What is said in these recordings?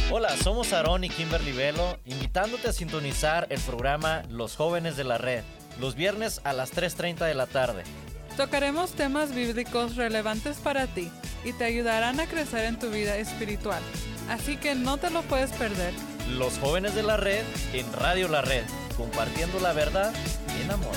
Hola, somos Aarón y Kimberly Velo, invitándote a sintonizar el programa Los Jóvenes de la Red, los viernes a las 3:30 de la tarde. Tocaremos temas bíblicos relevantes para ti y te ayudarán a crecer en tu vida espiritual. Así que no te lo puedes perder. Los Jóvenes de la Red en Radio La Red, compartiendo la verdad en amor.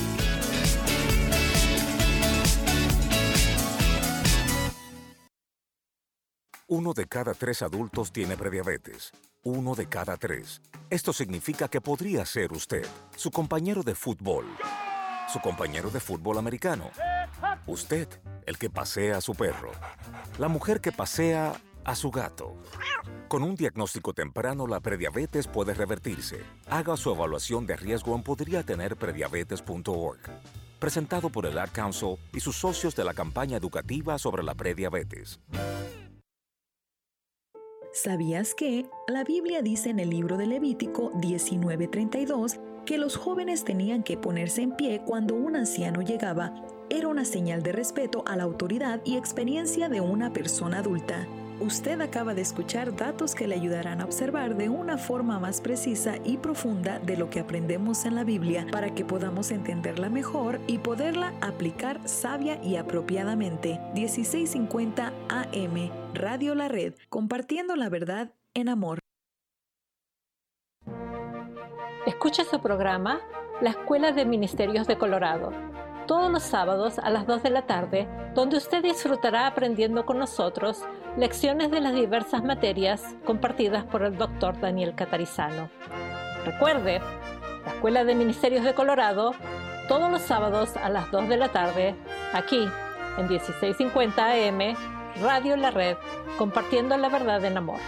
Uno de cada 3 adultos tiene prediabetes. 1 de cada 3. Esto significa que podría ser usted, su compañero de fútbol, su compañero de fútbol americano, usted, el que pasea a su perro, la mujer que pasea a su gato. Con un diagnóstico temprano, la prediabetes puede revertirse. Haga su evaluación de riesgo en podriatenerprediabetes.org. Presentado por el Ad Council y sus socios de la campaña educativa sobre la prediabetes. ¿Sabías que la Biblia dice en el libro de Levítico 19:32 que los jóvenes tenían que ponerse en pie cuando un anciano llegaba? Era una señal de respeto a la autoridad y experiencia de una persona adulta. Usted acaba de escuchar datos que le ayudarán a observar de una forma más precisa y profunda de lo que aprendemos en la Biblia para que podamos entenderla mejor y poderla aplicar sabia y apropiadamente. 1650 AM, Radio La Red, compartiendo la verdad en amor. Escucha su programa La Escuela de Ministerios de Colorado, todos los sábados a las 2 de la tarde, donde usted disfrutará aprendiendo con nosotros lecciones de las diversas materias compartidas por el Dr. Daniel Catarizano. Recuerde, la Escuela de Ministerios de Colorado, todos los sábados a las 2 de la tarde, aquí en 1650 AM, Radio La Red, compartiendo la verdad en amor.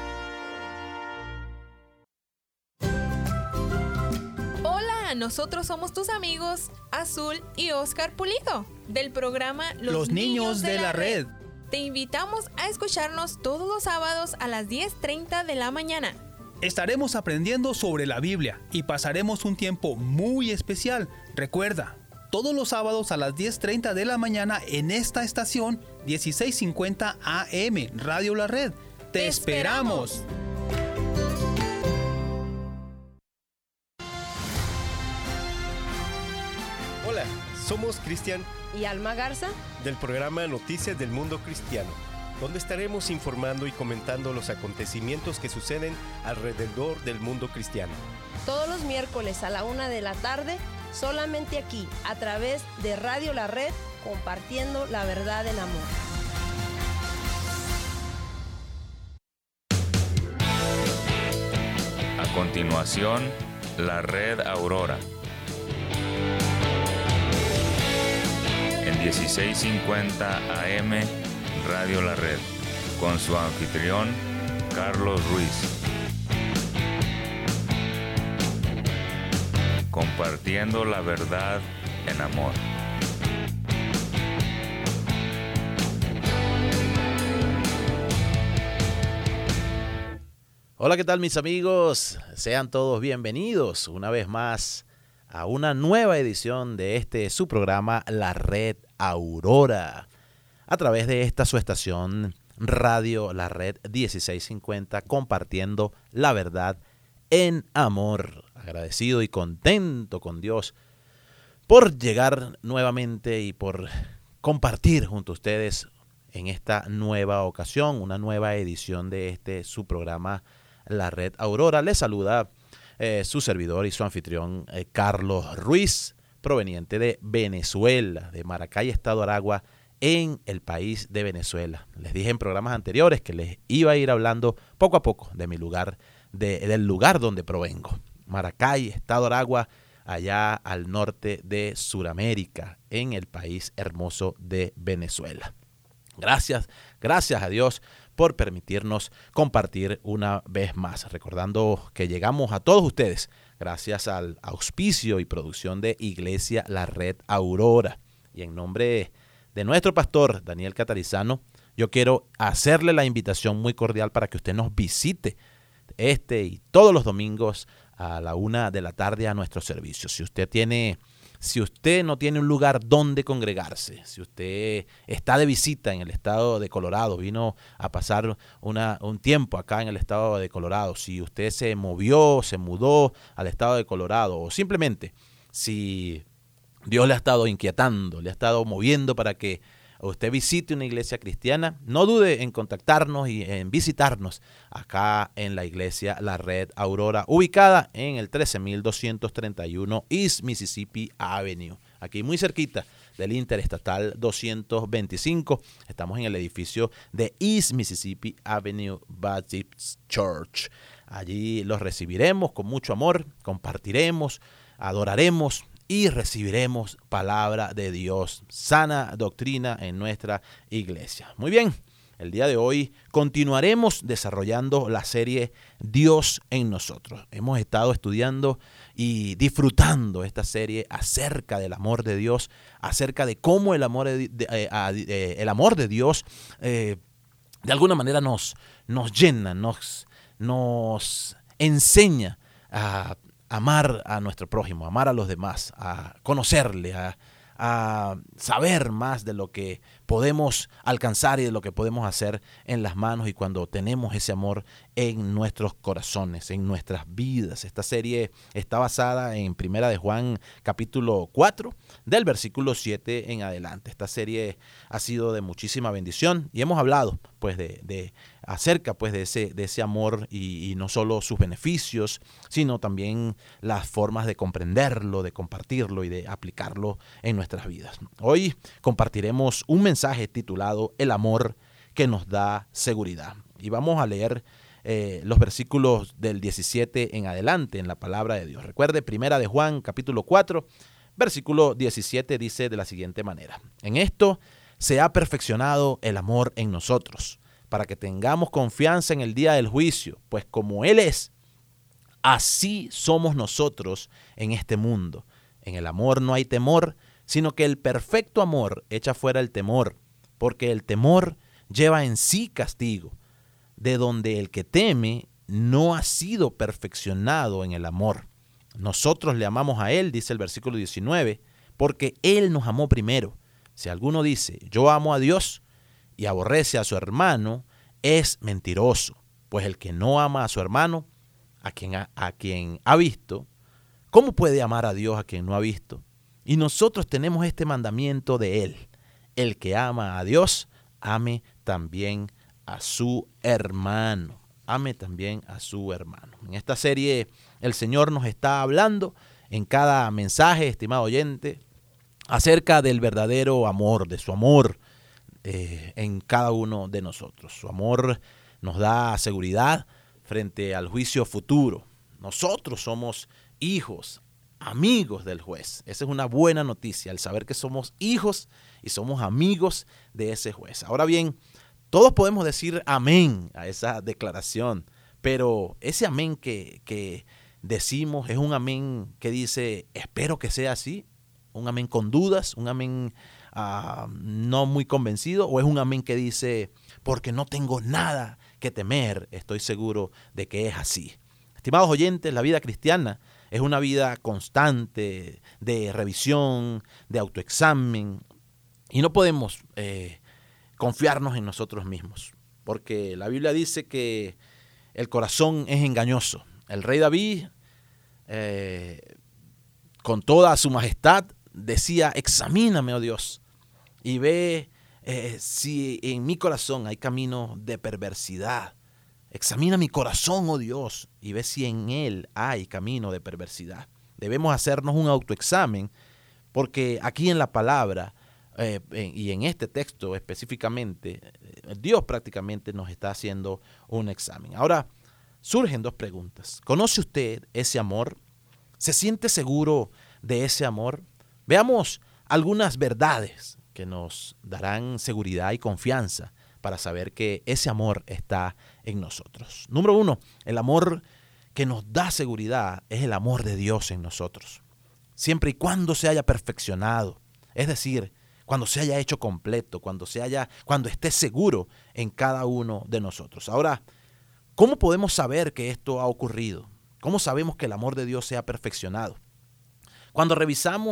Nosotros somos tus amigos Azul y Oscar Pulido del programa Los Niños de la Red. Te invitamos a escucharnos todos los sábados a las 10:30 de la mañana. Estaremos aprendiendo sobre la Biblia y pasaremos un tiempo muy especial. Recuerda, todos los sábados a las 10:30 de la mañana en esta estación 1650 AM, Radio La Red. ¡Te esperamos! Hola, somos Cristian y Alma Garza del programa Noticias del Mundo Cristiano, donde estaremos informando y comentando los acontecimientos que suceden alrededor del mundo cristiano. Todos los miércoles a la 1 de la tarde, solamente aquí, a través de Radio La Red, compartiendo la verdad en amor. A continuación, la Red Aurora. En 1650 AM, Radio La Red, con su anfitrión, Carlos Ruiz. Compartiendo la verdad en amor. Hola, ¿qué tal mis amigos? Sean todos bienvenidos una vez más a una nueva edición de su programa La Red Aurora, a través de esta su estación Radio La Red 1650, compartiendo la verdad en amor. Agradecido y contento con Dios por llegar nuevamente y por compartir junto a ustedes en esta nueva ocasión, una nueva edición de su programa La Red Aurora. Les saluda su servidor y su anfitrión Carlos Ruiz, proveniente de Venezuela, de Maracay, Estado Aragua, en el país de Venezuela. Les dije en programas anteriores que les iba a ir hablando poco a poco de mi lugar, del lugar donde provengo. Maracay, Estado Aragua, allá al norte de Sudamérica, en el país hermoso de Venezuela. Gracias a Dios por permitirnos compartir una vez más, recordando que llegamos a todos ustedes gracias al auspicio y producción de Iglesia La Red Aurora. Y en nombre de nuestro pastor Daniel Catarizano, yo quiero hacerle la invitación muy cordial para que usted nos visite y todos los domingos a la 1 de la tarde a nuestro servicio. Si usted tiene si usted no tiene un lugar donde congregarse, si usted está de visita en el estado de Colorado, vino a pasar un tiempo acá en el estado de Colorado, si usted se mudó al estado de Colorado, o simplemente si Dios le ha estado inquietando, le ha estado moviendo para que usted visite una iglesia cristiana, no dude en contactarnos y en visitarnos acá en la iglesia La Red Aurora, ubicada en el 13231 East Mississippi Avenue, aquí muy cerquita del Interestatal 225. Estamos en el edificio de East Mississippi Avenue Baptist Church. Allí los recibiremos con mucho amor, compartiremos, adoraremos y recibiremos palabra de Dios, sana doctrina en nuestra iglesia. Muy bien, el día de hoy continuaremos desarrollando la serie Dios en nosotros. Hemos estado estudiando y disfrutando esta serie acerca del amor de Dios, acerca de cómo el amor de Dios de alguna manera nos llena, nos enseña a amar a nuestro prójimo, amar a los demás, a conocerle, a saber más de lo que podemos alcanzar y de lo que podemos hacer en las manos y cuando tenemos ese amor en nuestros corazones, en nuestras vidas. Esta serie está basada en Primera de Juan capítulo 4, del versículo 7 en adelante. Esta serie ha sido de muchísima bendición y hemos hablado pues acerca pues de ese amor y no solo sus beneficios, sino también las formas de comprenderlo, de compartirlo y de aplicarlo en nuestras vidas. Hoy compartiremos un mensaje titulado El amor que nos da seguridad. Y vamos a leer los versículos del 17 en adelante en la palabra de Dios. Recuerde, Primera de Juan capítulo 4, versículo 17 dice de la siguiente manera: En esto se ha perfeccionado el amor en nosotros, para que tengamos confianza en el día del juicio, pues como Él es, así somos nosotros en este mundo. En el amor no hay temor, sino que el perfecto amor echa fuera el temor, porque el temor lleva en sí castigo, de donde el que teme no ha sido perfeccionado en el amor. Nosotros le amamos a Él, dice el versículo 19, porque Él nos amó primero. Si alguno dice, yo amo a Dios, y aborrece a su hermano, es mentiroso, pues el que no ama a su hermano, a quien ha visto, ¿cómo puede amar a Dios a quien no ha visto? Y nosotros tenemos este mandamiento de Él: el que ama a Dios, ame también a su hermano. Ame también a su hermano. En esta serie el Señor nos está hablando en cada mensaje, estimado oyente, acerca del verdadero amor, de su amor en cada uno de nosotros. Su amor nos da seguridad frente al juicio futuro. Nosotros somos hijos, amigos del juez. Esa es una buena noticia, el saber que somos hijos y somos amigos de ese juez. Ahora bien, todos podemos decir amén a esa declaración, pero ese amén que decimos es un amén que dice, espero que sea así, un amén con dudas, un amén no muy convencido, o es un amén que dice, porque no tengo nada que temer, estoy seguro de que es así. Estimados oyentes, la vida cristiana es una vida constante de revisión, de autoexamen, y no podemos confiarnos en nosotros mismos, porque la Biblia dice que el corazón es engañoso. El rey David, con toda su majestad, decía, examíname, oh Dios, y ve si en mi corazón hay camino de perversidad. Examina mi corazón, oh Dios, y ve si en él hay camino de perversidad. Debemos hacernos un autoexamen, porque aquí en la palabra y en este texto específicamente, Dios prácticamente nos está haciendo un examen. Ahora, surgen dos preguntas. ¿Conoce usted ese amor? ¿Se siente seguro de ese amor? Veamos algunas verdades que nos darán seguridad y confianza para saber que ese amor está en nosotros. Número 1, el amor que nos da seguridad es el amor de Dios en nosotros. Siempre y cuando se haya perfeccionado, es decir, cuando se haya hecho completo, cuando esté seguro en cada uno de nosotros. Ahora, ¿cómo podemos saber que esto ha ocurrido? ¿Cómo sabemos que el amor de Dios se ha perfeccionado? Cuando revisamos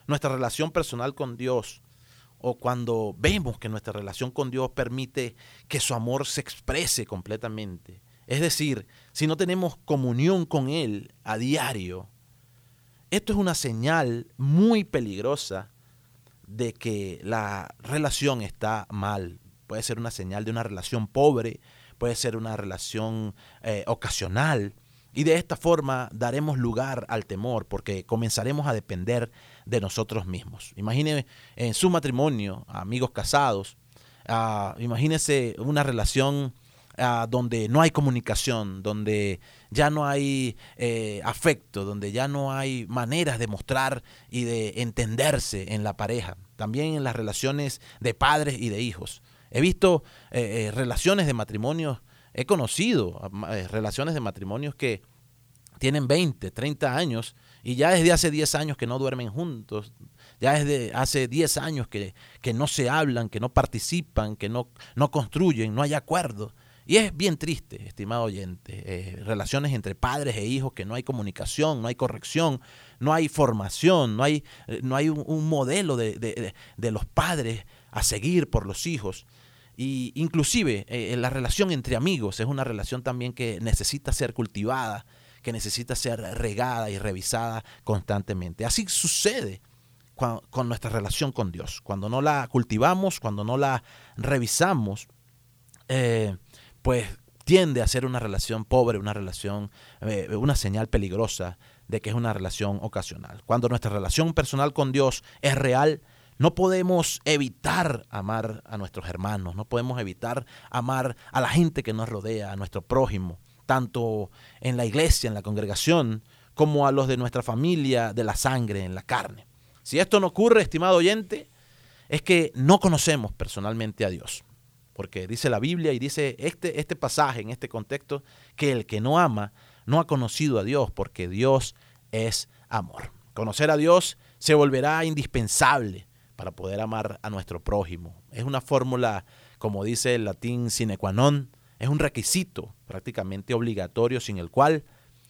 nuestra relación personal con Dios, o cuando vemos que nuestra relación con Dios permite que su amor se exprese completamente, es decir, si no tenemos comunión con Él a diario, esto es una señal muy peligrosa de que la relación está mal. Puede ser una señal de una relación pobre, puede ser una relación ocasional, y de esta forma daremos lugar al temor porque comenzaremos a depender de nosotros mismos. Imagínense en su matrimonio, amigos casados, imagínense una relación donde no hay comunicación, donde ya no hay afecto, donde ya no hay maneras de mostrar y de entenderse en la pareja. También en las relaciones de padres y de hijos. He visto relaciones de matrimonios, he conocido relaciones de matrimonios que tienen 20, 30 años y ya desde hace 10 años que no duermen juntos, ya desde hace 10 años que no se hablan, que no participan, que no construyen, no hay acuerdo. Y es bien triste, estimado oyente, relaciones entre padres e hijos que no hay comunicación, no hay corrección, no hay formación, no hay un modelo de los padres a seguir por los hijos. Y inclusive la relación entre amigos es una relación también que necesita ser cultivada, que necesita ser regada y revisada constantemente. Así sucede con nuestra relación con Dios. Cuando no la cultivamos, cuando no la revisamos, pues tiende a ser una relación pobre, una relación, una señal peligrosa de que es una relación ocasional. Cuando nuestra relación personal con Dios es real, no podemos evitar amar a nuestros hermanos, no podemos evitar amar a la gente que nos rodea, a nuestro prójimo, tanto en la iglesia, en la congregación, como a los de nuestra familia, de la sangre, en la carne. Si esto no ocurre, estimado oyente, es que no conocemos personalmente a Dios. Porque dice la Biblia y dice este pasaje en este contexto que el que no ama no ha conocido a Dios, porque Dios es amor. Conocer a Dios se volverá indispensable para poder amar a nuestro prójimo. Es una fórmula, como dice el latín, sine qua non, es un requisito prácticamente obligatorio sin el cual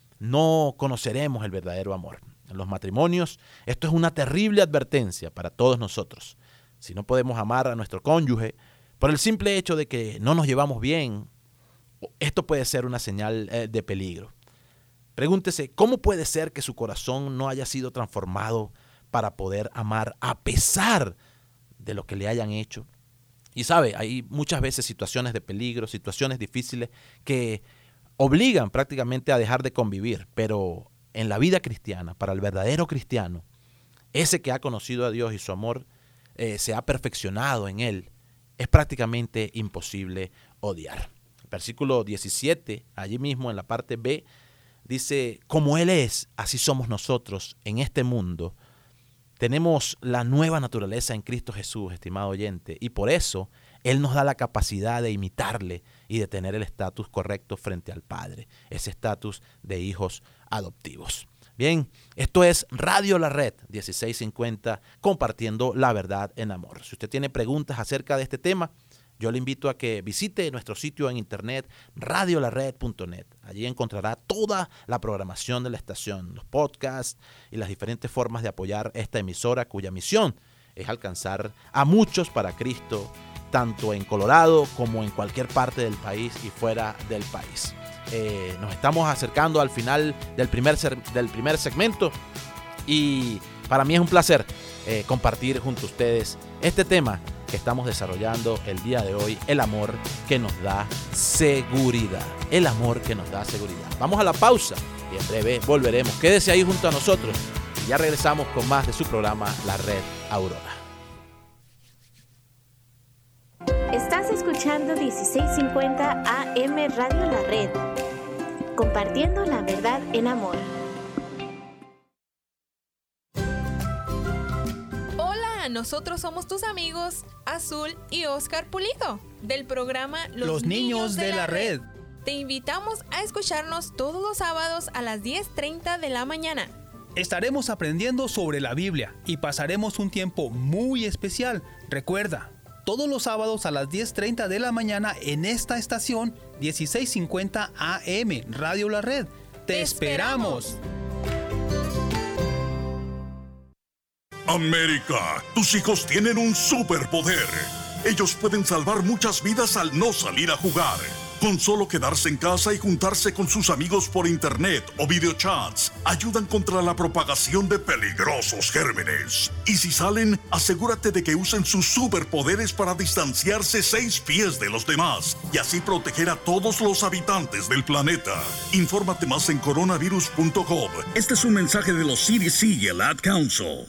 no conoceremos el verdadero amor. En los matrimonios, esto es una terrible advertencia para todos nosotros. Si no podemos amar a nuestro cónyuge por el simple hecho de que no nos llevamos bien, esto puede ser una señal de peligro. Pregúntese, ¿cómo puede ser que su corazón no haya sido transformado para poder amar a pesar de lo que le hayan hecho? Y sabe, hay muchas veces situaciones de peligro, situaciones difíciles que obligan prácticamente a dejar de convivir, pero en la vida cristiana, para el verdadero cristiano, ese que ha conocido a Dios y su amor se ha perfeccionado en él, es prácticamente imposible odiar. El versículo 17, allí mismo en la parte B, dice, como Él es, así somos nosotros en este mundo. Tenemos la nueva naturaleza en Cristo Jesús, estimado oyente, y por eso Él nos da la capacidad de imitarle y de tener el estatus correcto frente al Padre, ese estatus de hijos adoptivos. Bien, esto es Radio La Red 1650, compartiendo la verdad en amor. Si usted tiene preguntas acerca de este tema, yo le invito a que visite nuestro sitio en internet radiolared.net. Allí encontrará toda la programación de la estación, los podcasts y las diferentes formas de apoyar esta emisora cuya misión es alcanzar a muchos para Cristo, tanto en Colorado como en cualquier parte del país y fuera del país. Nos estamos acercando al final del primer segmento y para mí es un placer compartir junto a ustedes este tema que estamos desarrollando el día de hoy, el amor que nos da seguridad. El amor que nos da seguridad. Vamos a la pausa y en breve volveremos. Quédese ahí junto a nosotros y ya regresamos con más de su programa La Red Aurora. Estás escuchando 1650 AM Radio La Red, compartiendo la verdad en amor. Hola, nosotros somos tus amigos Azul y Oscar Pulido del programa Los Niños de la Red. Te invitamos a escucharnos todos los sábados a las 10:30 de la mañana. Estaremos aprendiendo sobre la Biblia y pasaremos un tiempo muy especial. Recuerda, todos los sábados a las 10:30 de la mañana en esta estación 1650 AM Radio La Red. ¡Te esperamos! América, tus hijos tienen un superpoder. Ellos pueden salvar muchas vidas al no salir a jugar. Con solo quedarse en casa y juntarse con sus amigos por internet o videochats, ayudan contra la propagación de peligrosos gérmenes. Y si salen, asegúrate de que usen sus superpoderes para distanciarse 6 pies de los demás y así proteger a todos los habitantes del planeta. Infórmate más en coronavirus.gov. Este es un mensaje de los CDC y el Ad Council.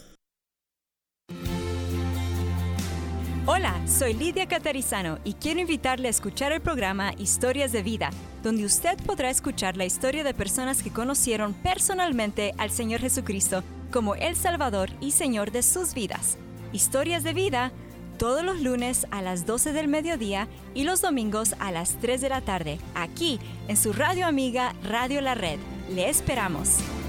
Hola, soy Lidia Catarizano y quiero invitarle a escuchar el programa Historias de Vida, donde usted podrá escuchar la historia de personas que conocieron personalmente al Señor Jesucristo como el Salvador y Señor de sus vidas. Historias de Vida, todos los lunes a las 12 del mediodía y los domingos a las 3 de la tarde, aquí en su radio amiga Radio La Red. Le esperamos.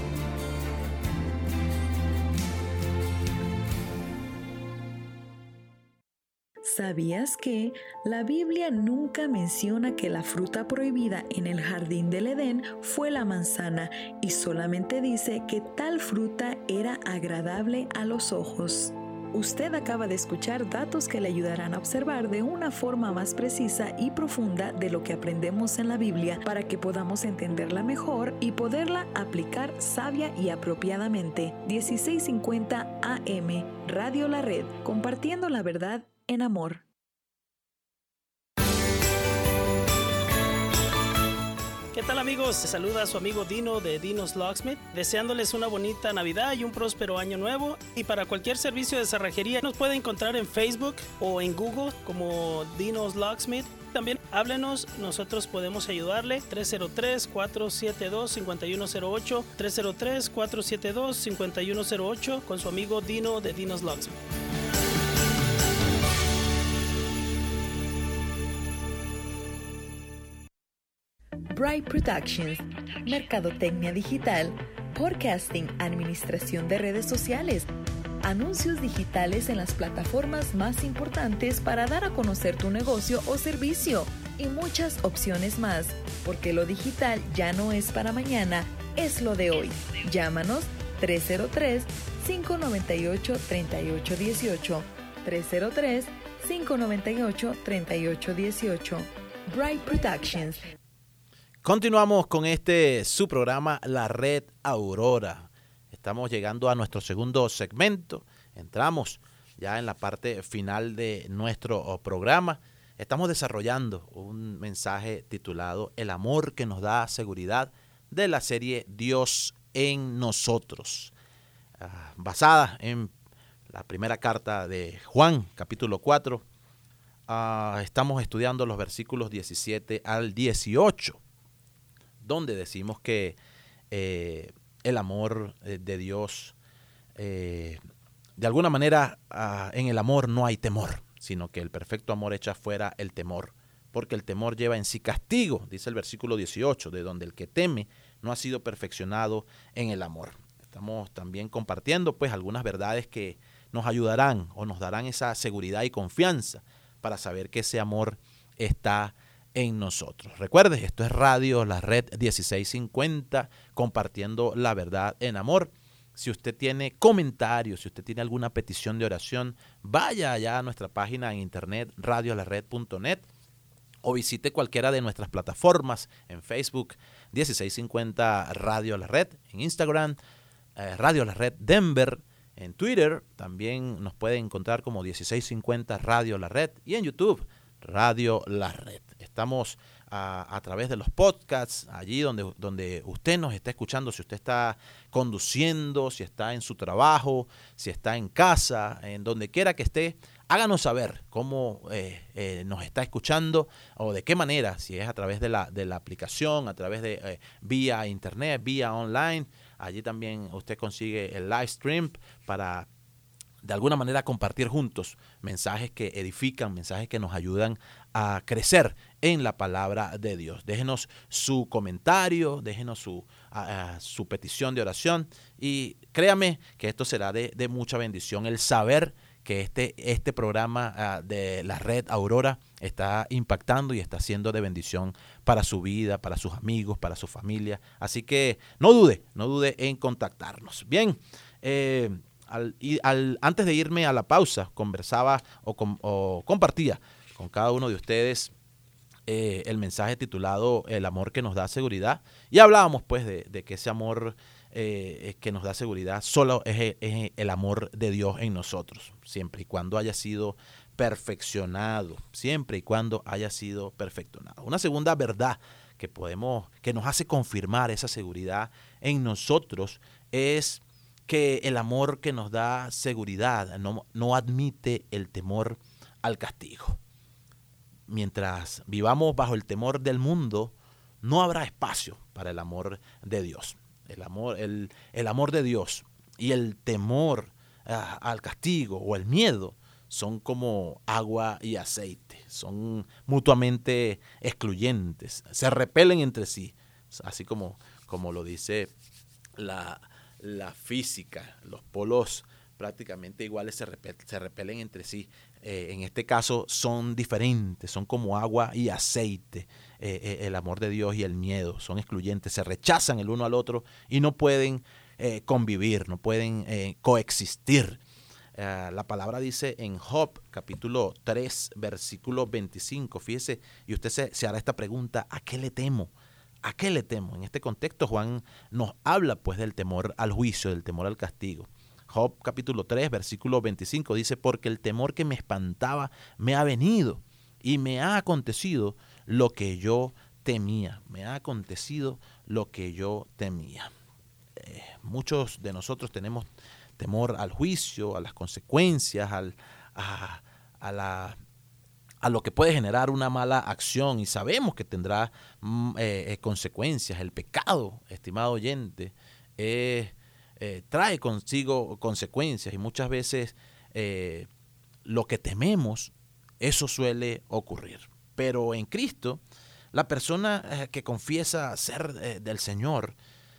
¿Sabías que la Biblia nunca menciona que la fruta prohibida en el jardín del Edén fue la manzana y solamente dice que tal fruta era agradable a los ojos? Usted acaba de escuchar datos que le ayudarán a observar de una forma más precisa y profunda de lo que aprendemos en la Biblia para que podamos entenderla mejor y poderla aplicar sabia y apropiadamente. 1650 AM, Radio La Red, compartiendo la verdad en amor. ¿Qué tal, amigos? Se saluda a su amigo Dino de Dino's Locksmith, deseándoles una bonita Navidad y un próspero año nuevo. Y para cualquier servicio de cerrajería nos puede encontrar en Facebook o en Google como Dino's Locksmith. También háblenos, nosotros podemos ayudarle. 303-472-5108, 303-472-5108 con su amigo Dino de Dino's Locksmith. Bright Productions, mercadotecnia digital, podcasting, administración de redes sociales, anuncios digitales en las plataformas más importantes para dar a conocer tu negocio o servicio y muchas opciones más, porque lo digital ya no es para mañana, es lo de hoy. Llámanos 303-598-3818, 303-598-3818. Bright Productions. Continuamos con su programa La Red Aurora. Estamos llegando a nuestro segundo segmento. Entramos ya en la parte final de nuestro programa. Estamos desarrollando un mensaje titulado El amor que nos da seguridad, de la serie Dios en nosotros, basada en la primera carta de Juan, capítulo 4. Estamos estudiando los versículos 17 al 18. Donde decimos que el amor de Dios, de alguna manera, en el amor no hay temor, sino que el perfecto amor echa fuera el temor, porque el temor lleva en sí castigo, dice el versículo 18, de donde el que teme no ha sido perfeccionado en el amor. Estamos también compartiendo pues algunas verdades que nos ayudarán o nos darán esa seguridad y confianza para saber que ese amor está en nosotros. Recuerde, esto es Radio La Red 1650, compartiendo la verdad en amor. Si usted tiene comentarios, si usted tiene alguna petición de oración, vaya allá a nuestra página en internet radiolared.net o visite cualquiera de nuestras plataformas en Facebook 1650 Radio La Red, en Instagram Radio La Red Denver, en Twitter también nos puede encontrar como 1650 Radio La Red y en YouTube Radio La Red. Estamos a través de los podcasts, allí donde usted nos está escuchando, si usted está conduciendo, si está en su trabajo, si está en casa, en donde quiera que esté, háganos saber cómo nos está escuchando o de qué manera, si es a través de la aplicación, a través de vía internet, vía online. Allí también usted consigue el live stream para de alguna manera compartir juntos mensajes que edifican, mensajes que nos ayudan a crecer en la palabra de Dios. Déjenos su comentario, déjenos su petición de oración y créame que esto será de mucha bendición. El saber que este programa de la Red Aurora está impactando y está siendo de bendición para su vida, para sus amigos, para su familia. Así que no dude en contactarnos. Bien, antes de irme a la pausa, conversaba o compartía con cada uno de ustedes el mensaje titulado El amor que nos da seguridad. Y hablábamos pues de que ese amor que nos da seguridad solo es el amor de Dios en nosotros, siempre y cuando haya sido perfeccionado, siempre y cuando haya sido perfeccionado. Una segunda verdad que nos hace confirmar esa seguridad en nosotros es que el amor que nos da seguridad no admite el temor al castigo. Mientras vivamos bajo el temor del mundo, no habrá espacio para el amor de Dios. El amor de Dios y el temor al castigo o el miedo son como agua y aceite, son mutuamente excluyentes, se repelen entre sí, así como lo dice la física. Los polos prácticamente iguales se repelen entre sí. En este caso son diferentes, son como agua y aceite. El amor de Dios y el miedo son excluyentes, se rechazan el uno al otro y no pueden convivir, no pueden coexistir. La palabra dice en Job, capítulo 3, versículo 25, fíjese, y usted se hará esta pregunta: ¿a qué le temo? ¿A qué le temo? En este contexto Juan nos habla pues del temor al juicio, del temor al castigo. Job capítulo 3, versículo 25 dice: porque el temor que me espantaba me ha venido y me ha acontecido lo que yo temía. Me ha acontecido lo que yo temía. Muchos de nosotros tenemos temor al juicio, a las consecuencias, a lo que puede generar una mala acción, y sabemos que tendrá consecuencias. El pecado, estimado oyente, trae consigo consecuencias, y muchas veces lo que tememos, eso suele ocurrir. Pero en Cristo, la persona que confiesa ser del Señor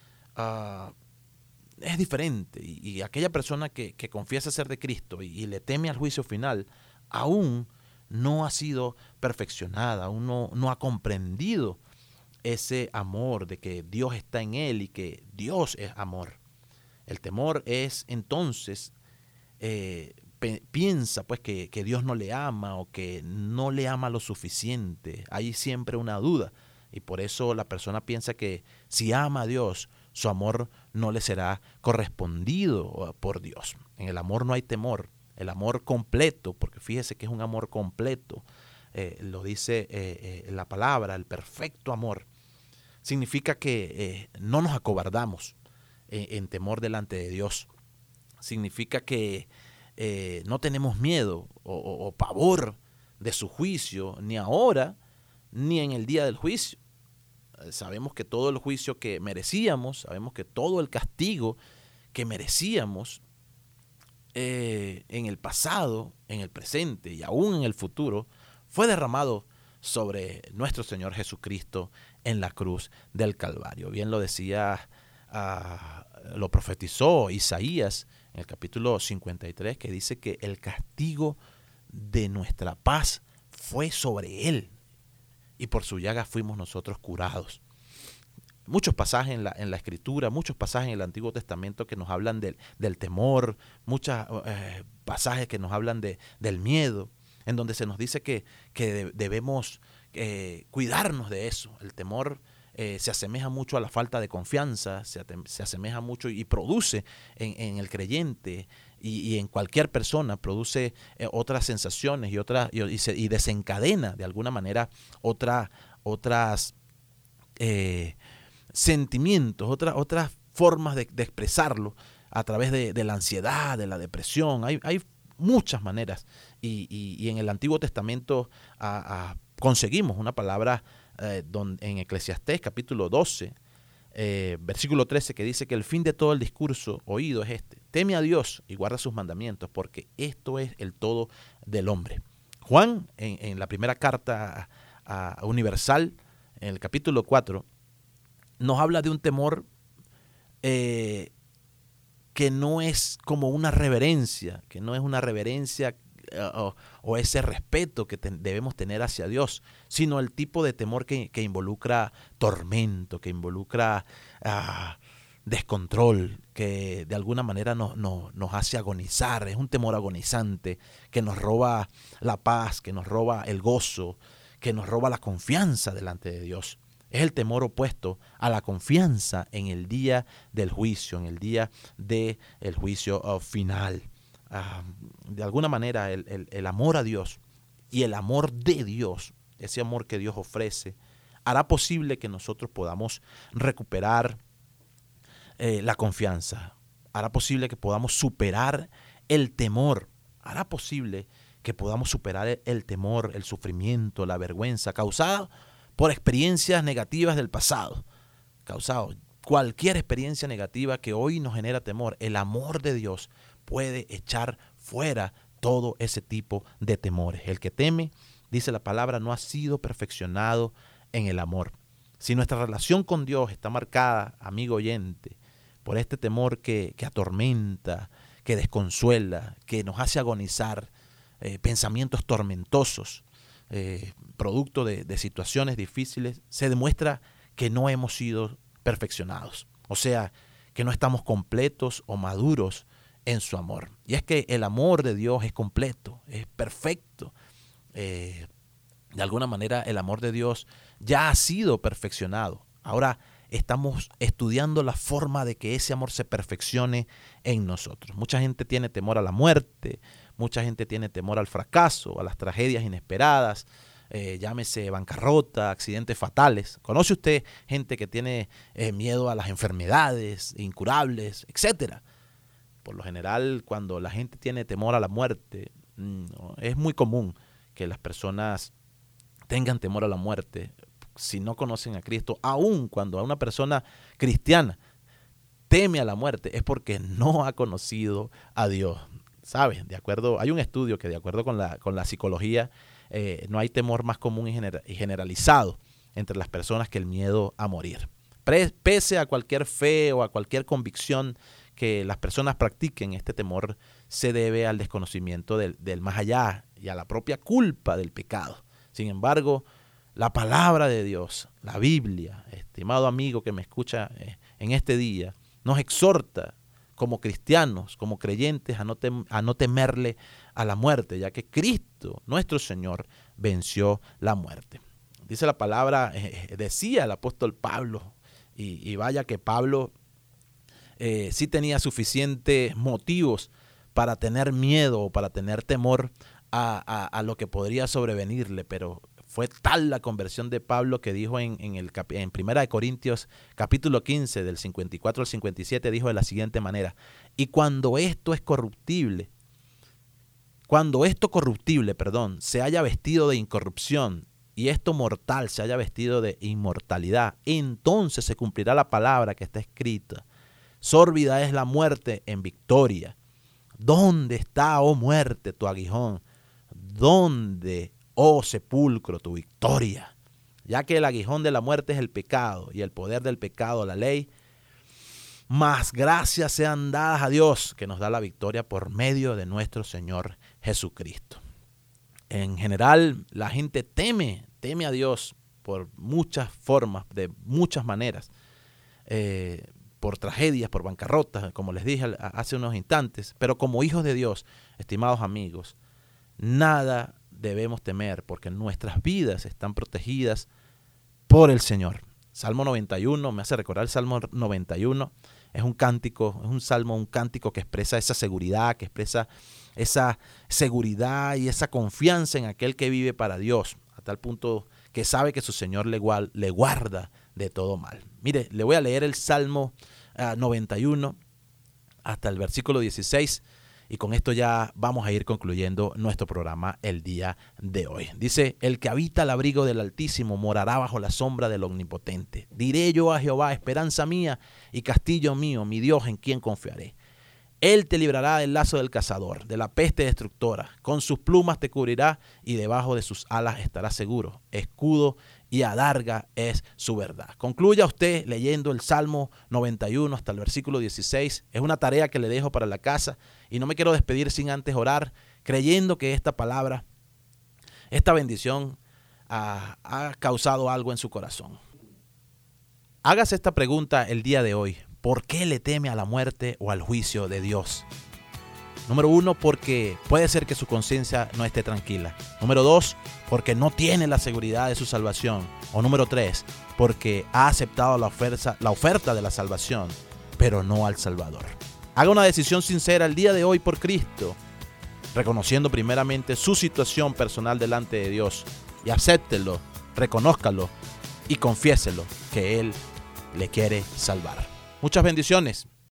es diferente, y aquella persona que confiesa ser de Cristo y le teme al juicio final, aún no ha sido perfeccionada, aún no ha comprendido ese amor de que Dios está en él y que Dios es amor. El temor es entonces, piensa pues que Dios no le ama o que no le ama lo suficiente. Hay siempre una duda, y por eso la persona piensa que si ama a Dios, su amor no le será correspondido por Dios. En el amor no hay temor, el amor completo, porque fíjese que es un amor completo, lo dice la palabra, el perfecto amor, significa que no nos acobardamos en temor delante de Dios. Significa que no tenemos miedo o pavor de su juicio, ni ahora ni en el día del juicio. Sabemos que todo el juicio que merecíamos, sabemos que todo el castigo que merecíamos en el pasado, en el presente y aún en el futuro, fue derramado sobre nuestro Señor Jesucristo en la cruz del Calvario. Bien lo decía, lo profetizó Isaías en el capítulo 53, que dice que el castigo de nuestra paz fue sobre él, y por su llaga fuimos nosotros curados. Muchos pasajes en la Escritura, muchos pasajes en el Antiguo Testamento que nos hablan del temor, muchos pasajes que nos hablan del miedo, en donde se nos dice que debemos cuidarnos de eso. El temor se asemeja mucho a la falta de confianza, se asemeja mucho y produce en el creyente y en cualquier persona, produce otras sensaciones y desencadena de alguna manera otras sentimientos, otras formas de expresarlo a través de la ansiedad, de la depresión. Hay muchas maneras, y en el Antiguo Testamento conseguimos una palabra en Eclesiastés capítulo 12, versículo 13, que dice que el fin de todo el discurso oído es este: teme a Dios y guarda sus mandamientos, porque esto es el todo del hombre. Juan, en la primera carta universal, en el capítulo 4, nos habla de un temor que no es como una reverencia, que no es una reverencia o ese respeto que debemos tener hacia Dios, sino el tipo de temor que involucra tormento, que involucra descontrol que de alguna manera nos hace agonizar. Es un temor agonizante que nos roba la paz, que nos roba el gozo, que nos roba la confianza delante de Dios. Es el temor opuesto a la confianza en el día del juicio, en el día del juicio final. De alguna manera el amor a Dios y el amor de Dios, ese amor que Dios ofrece, hará posible que nosotros podamos recuperar la confianza, hará posible que podamos superar el temor, hará posible que podamos superar el temor, el sufrimiento, la vergüenza causada por experiencias negativas del pasado, causado cualquier experiencia negativa que hoy nos genera temor. El amor de Dios puede echar fuera todo ese tipo de temores. El que teme, dice la palabra, no ha sido perfeccionado en el amor. Si nuestra relación con Dios está marcada, amigo oyente, por este temor que atormenta, que desconsuela, que nos hace agonizar, pensamientos tormentosos, producto de situaciones difíciles, se demuestra que no hemos sido perfeccionados. O sea, que no estamos completos o maduros en su amor. Y es que el amor de Dios es completo, es perfecto. De alguna manera el amor de Dios ya ha sido perfeccionado. Ahora estamos estudiando la forma de que ese amor se perfeccione en nosotros. Mucha gente tiene temor a la muerte, mucha gente tiene temor al fracaso, a las tragedias inesperadas, llámese bancarrota, accidentes fatales. ¿Conoce usted gente que tiene miedo a las enfermedades incurables, etcétera? Por lo general, cuando la gente tiene temor a la muerte, es muy común que las personas tengan temor a la muerte si no conocen a Cristo. Aun cuando a una persona cristiana teme a la muerte, es porque no ha conocido a Dios. ¿Sabes? Hay un estudio que de acuerdo con la psicología, no hay temor más común y generalizado entre las personas que el miedo a morir. Pese a cualquier fe o a cualquier convicción que las personas practiquen, este temor se debe al desconocimiento del más allá y a la propia culpa del pecado. Sin embargo, la palabra de Dios, la Biblia, estimado amigo que me escucha en este día, nos exhorta como cristianos, como creyentes, a no temerle a la muerte, ya que Cristo, nuestro Señor, venció la muerte. Dice la palabra, decía el apóstol Pablo, y vaya que Pablo sí tenía suficientes motivos para tener miedo o para tener temor a lo que podría sobrevenirle, pero fue tal la conversión de Pablo que dijo en 1 Corintios capítulo 15 del 54 al 57, dijo de la siguiente manera: y cuando esto corruptible, se haya vestido de incorrupción y esto mortal se haya vestido de inmortalidad, entonces se cumplirá la palabra que está escrita: sórbida es la muerte en victoria. ¿Dónde está, oh muerte, tu aguijón? ¿Dónde, oh sepulcro, tu victoria? Ya que el aguijón de la muerte es el pecado y el poder del pecado la ley, mas gracias sean dadas a Dios que nos da la victoria por medio de nuestro Señor Jesucristo. En general, la gente teme a Dios por muchas formas, de muchas maneras, por tragedias, por bancarrotas, como les dije hace unos instantes, pero como hijos de Dios, estimados amigos, nada debemos temer porque nuestras vidas están protegidas por el Señor. Salmo 91, me hace recordar el Salmo 91, es un cántico, es un salmo, un cántico que expresa esa seguridad, que expresa esa seguridad y esa confianza en aquel que vive para Dios, a tal punto que sabe que su Señor le guarda de todo mal. Mire, le voy a leer el Salmo 91 hasta el versículo 16 y con esto ya vamos a ir concluyendo nuestro programa el día de hoy. Dice: el que habita al abrigo del Altísimo morará bajo la sombra del Omnipotente. Diré yo a Jehová, esperanza mía y castillo mío, mi Dios en quien confiaré. Él te librará del lazo del cazador, de la peste destructora. Con sus plumas te cubrirá y debajo de sus alas estarás seguro. Escudo y adarga es su verdad. Concluya usted leyendo el Salmo 91 hasta el versículo 16. Es una tarea que le dejo para la casa y no me quiero despedir sin antes orar, creyendo que esta palabra, esta bendición ha causado algo en su corazón. Hágase esta pregunta el día de hoy. ¿por qué le teme a la muerte o al juicio de Dios? Número 1, porque puede ser que su conciencia no esté tranquila. Número 2, porque no tiene la seguridad de su salvación. O número 3, porque ha aceptado la oferta de la salvación, pero no al Salvador. Haga una decisión sincera el día de hoy por Cristo, reconociendo primeramente su situación personal delante de Dios, y acéptelo, reconózcalo y confiéselo que Él le quiere salvar. Muchas bendiciones.